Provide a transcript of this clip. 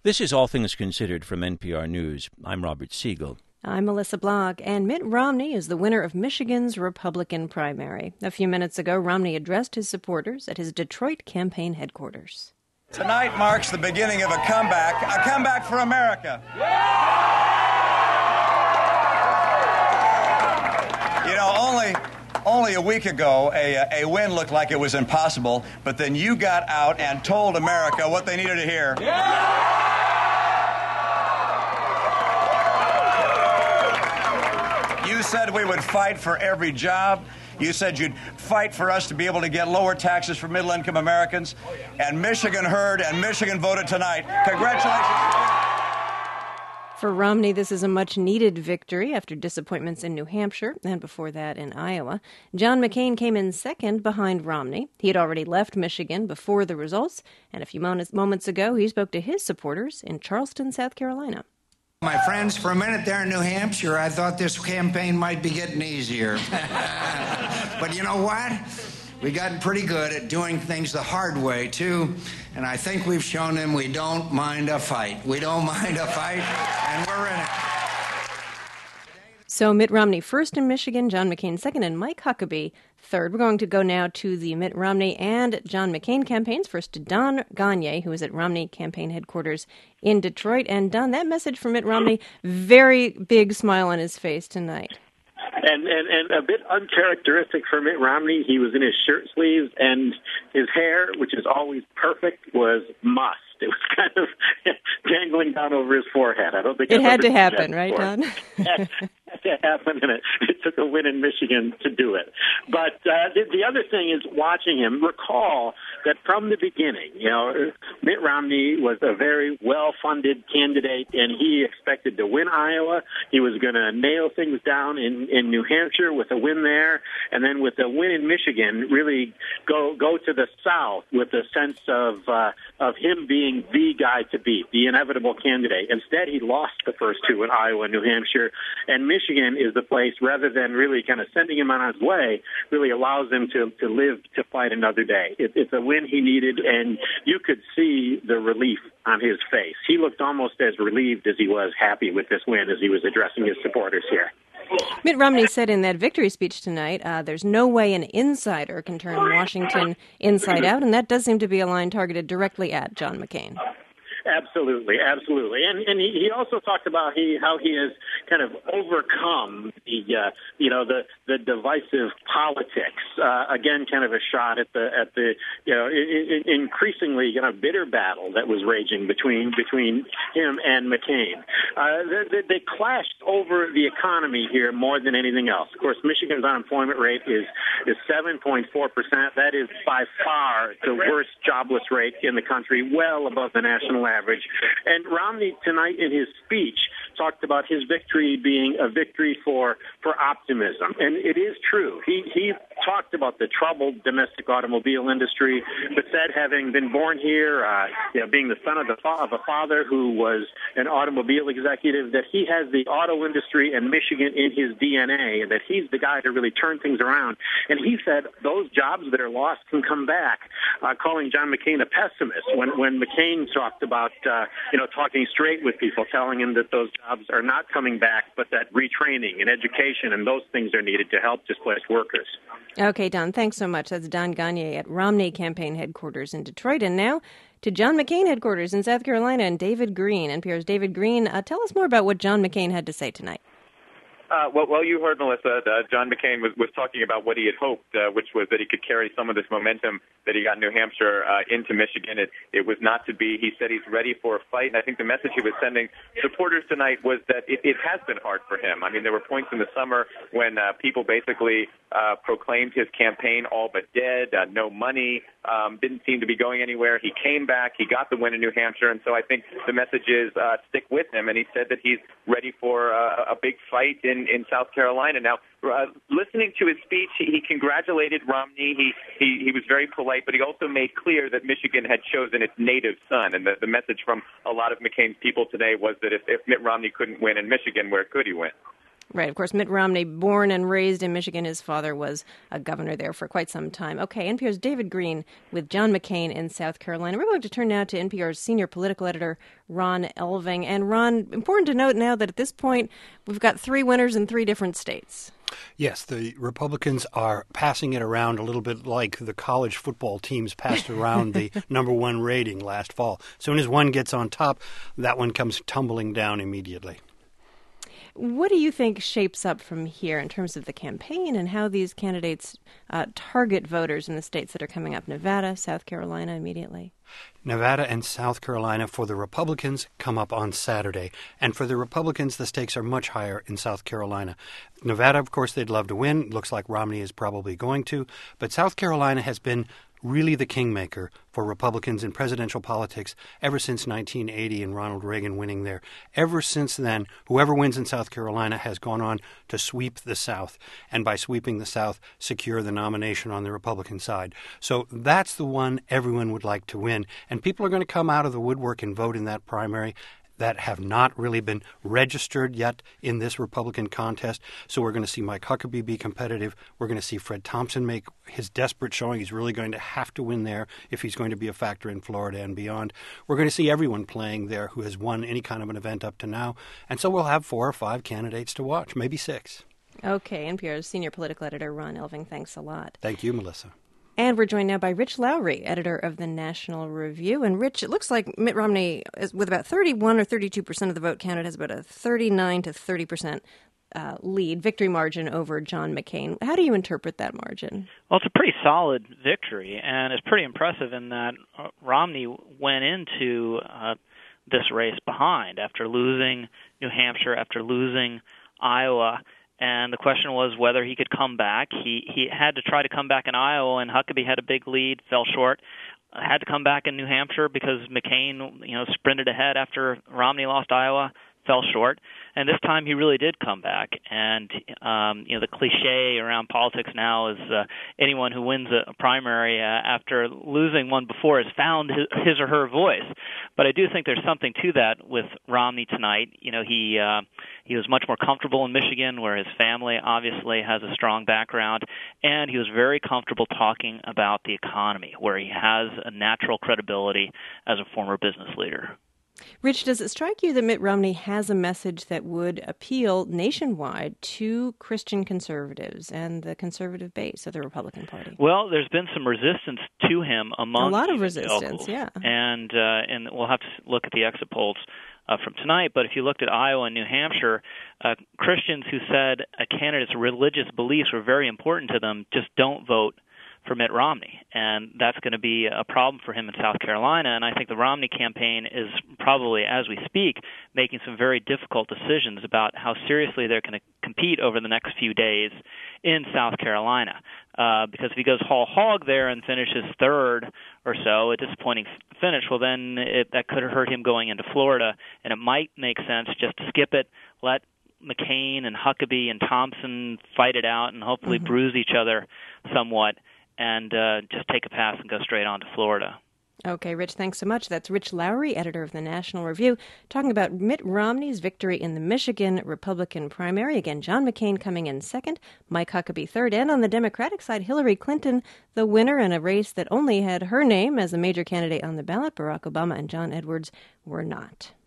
This is All Things Considered from NPR News. I'm Robert Siegel. I'm Melissa Block, and Mitt Romney is the winner of Michigan's Republican primary. A few minutes ago, Romney addressed his supporters at his Detroit campaign headquarters. Tonight marks the beginning of a comeback for America. You know, only a week ago, a win looked like it was impossible, but then you got out and told America what they needed to hear. You said we would fight for every job. You said you'd fight for us to be able to get lower taxes for middle-income Americans. And Michigan heard, and Michigan voted tonight. Congratulations. For Romney, this is a much-needed victory after disappointments in New Hampshire and before that in Iowa. John McCain came in second behind Romney. He had already left Michigan before the results, and a few moments ago, he spoke to his supporters in Charleston, South Carolina. My friends, for a minute there in New Hampshire, I thought this campaign might be getting easier. But you know what? We've gotten pretty good at doing things the hard way, too. And I think we've shown them we don't mind a fight. We don't mind a fight, and we're in it. So Mitt Romney first in Michigan, John McCain second, and Mike Huckabee third. We're going to go now to the Mitt Romney and John McCain campaigns. First to Don Gonyea, who is at Romney campaign headquarters in Detroit. And Don, that message from Mitt Romney, very big smile on his face tonight. And a bit uncharacteristic for Mitt Romney, he was in his shirt sleeves, and his hair, which is always perfect, was mussed. It was kind of dangling down over his forehead. I don't think it had to happen, right, Don? It had to happen, and it took a win in Michigan to do it. But the other thing is watching him. Recall that from the beginning, you know, Mitt Romney was a very well-funded candidate, and he expected to win Iowa. He was going to nail things down in New Hampshire with a win there, and then with a win in Michigan, really go to the South with a sense of him being the guy to beat, the inevitable candidate. Instead, he lost the first two in Iowa and New Hampshire, and Michigan is the place, rather than really kind of sending him on his way, really allows him to live to fight another day. It's a win he needed, and you could see the relief on his face. He looked almost as relieved as he was happy with this win as he was addressing his supporters here. Mitt Romney said in that victory speech tonight, there's no way an insider can turn Washington inside out, and that does seem to be a line targeted directly at John McCain. Absolutely. And he also talked about how he has kind of overcome the divisive politics. Again, kind of a shot at the increasingly bitter battle that was raging between him and McCain. They clashed over the economy here more than anything else. Of course, Michigan's unemployment rate is 7.4%. That is by far the worst jobless rate in the country, well above the national average. And Romney tonight in his speech talked about his victory being a victory for optimism. And it is true. He talked about the troubled domestic automobile industry, but said having been born here, being the son of a father who was an automobile executive, that he has the auto industry and Michigan in his DNA, and that he's the guy to really turn things around. And he said those jobs that are lost can come back, calling John McCain a pessimist when McCain talked about talking straight with people, telling him that those jobs are not coming back, but that retraining and education and those things are needed to help displaced workers. Okay, Don, thanks so much. That's Don Gonyea at Romney campaign headquarters in Detroit. And now to John McCain headquarters in South Carolina and David Green. NPR's David Green, tell us more about what John McCain had to say tonight. Well, you heard, Melissa, John McCain was talking about what he had hoped, which was that he could carry some of this momentum that he got in New Hampshire into Michigan. It was not to be. He said he's ready for a fight, and I think the message he was sending supporters tonight was that it has been hard for him. I mean, there were points in the summer when people basically proclaimed his campaign all but dead, no money, didn't seem to be going anywhere. He came back. He got the win in New Hampshire, and so I think the message is stick with him, and he said that he's ready for a big fight in South Carolina. Now, listening to his speech, he congratulated Romney. He was very polite, but he also made clear that Michigan had chosen its native son. And the message from a lot of McCain's people today was that if Mitt Romney couldn't win in Michigan, where could he win? Right. Of course, Mitt Romney, born and raised in Michigan. His father was a governor there for quite some time. Okay, NPR's David Green with John McCain in South Carolina. We're going to turn now to NPR's senior political editor, Ron Elving. And Ron, important to note now that at this point, we've got 3 winners in 3 different states. Yes, the Republicans are passing it around a little bit like the college football teams passed around the number 1 rating last fall. As soon as one gets on top, that one comes tumbling down immediately. What do you think shapes up from here in terms of the campaign and how these candidates target voters in the states that are coming up? Nevada, South Carolina immediately. Nevada and South Carolina for the Republicans come up on Saturday. And for the Republicans, the stakes are much higher in South Carolina. Nevada, of course, they'd love to win. Looks like Romney is probably going to. But South Carolina has been really the kingmaker for Republicans in presidential politics ever since 1980 and Ronald Reagan winning there. Ever since then, whoever wins in South Carolina has gone on to sweep the South, and by sweeping the South, secure the nomination on the Republican side. So that's the one everyone would like to win, and people are going to come out of the woodwork and vote in that primary that have not really been registered yet in this Republican contest. So we're going to see Mike Huckabee be competitive. We're going to see Fred Thompson make his desperate showing. He's really going to have to win there if he's going to be a factor in Florida and beyond. We're going to see everyone playing there who has won any kind of an event up to now. And so we'll have 4 or 5 candidates to watch, maybe 6. Okay, NPR's senior political editor, Ron Elving, thanks a lot. Thank you, Melissa. And we're joined now by Rich Lowry, editor of the National Review. And Rich, it looks like Mitt Romney, with about 31 or 32% of the vote counted, has about a 39 to 30% lead, victory margin over John McCain. How do you interpret that margin? Well, it's a pretty solid victory, and it's pretty impressive in that Romney went into this race behind after losing New Hampshire, after losing Iowa. And the question was whether he could come back. He had to try to come back in Iowa, and Huckabee had a big lead, fell short. Had to come back in New Hampshire because McCain, sprinted ahead after Romney lost Iowa, fell short. And this time he really did come back. And, the cliche around politics now is anyone who wins a primary after losing one before has found his or her voice. But I do think there's something to that with Romney tonight. He was much more comfortable in Michigan, where his family obviously has a strong background, and he was very comfortable talking about the economy, where he has a natural credibility as a former business leader. Rich, does it strike you that Mitt Romney has a message that would appeal nationwide to Christian conservatives and the conservative base of the Republican Party? Well, there's been some resistance to him among a lot of resistance, yeah. And we'll have to look at the exit polls from tonight. But if you looked at Iowa and New Hampshire, Christians who said a candidate's religious beliefs were very important to them just don't vote for Mitt Romney, and that's going to be a problem for him in South Carolina. And I think the Romney campaign is probably, as we speak, making some very difficult decisions about how seriously they're going to compete over the next few days in South Carolina. Because if he goes whole hog there and finishes third or so, a disappointing finish, well, then that could hurt him going into Florida, and it might make sense just to skip it, let McCain and Huckabee and Thompson fight it out and hopefully bruise each other somewhat, and just take a pass and go straight on to Florida. Okay, Rich, thanks so much. That's Rich Lowry, editor of the National Review, talking about Mitt Romney's victory in the Michigan Republican primary. Again, John McCain coming in second, Mike Huckabee third, and on the Democratic side, Hillary Clinton, the winner in a race that only had her name as a major candidate on the ballot. Barack Obama and John Edwards were not.